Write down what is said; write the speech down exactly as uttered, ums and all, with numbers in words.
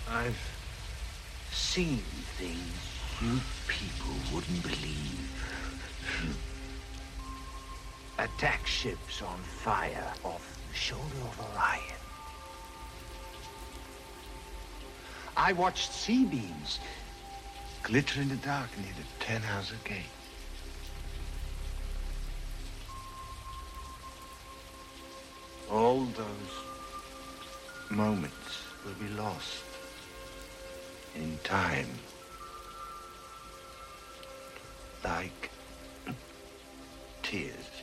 I've seen things you people wouldn't believe. Attack ships on fire off the shoulder of Orion. I watched C-beams glitter in the dark near the Tannhauser Gate. All those moments will be lost in time. Like tears.